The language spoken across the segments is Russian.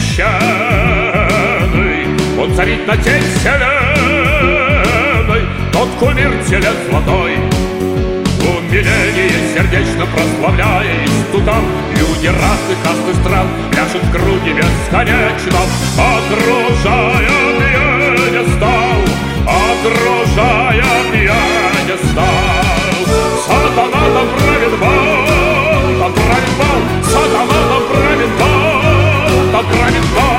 священный, он царит над всей вселенной, тот кумир телец золотой. Умиление сердечно прославляясь, тутам люди разных каст и стран пляшут в круге бесконечно, окружая пьедестал, окружая пьедестал. Сатана там правит бал, там правит бал, сатана там правит бал, там правит бал.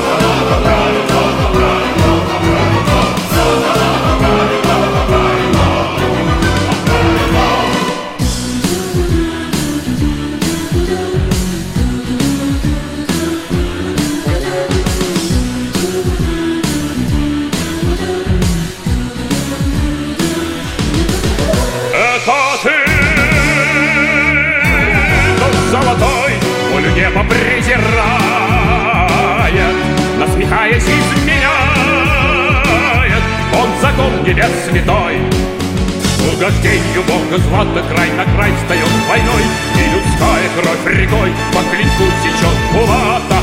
Золотой, волю неба презирает, насмехаясь, изменяет он закон небес святой. Угождению Бога злато край на край встает войной, и людская кровь рекой по клинку течет кулата.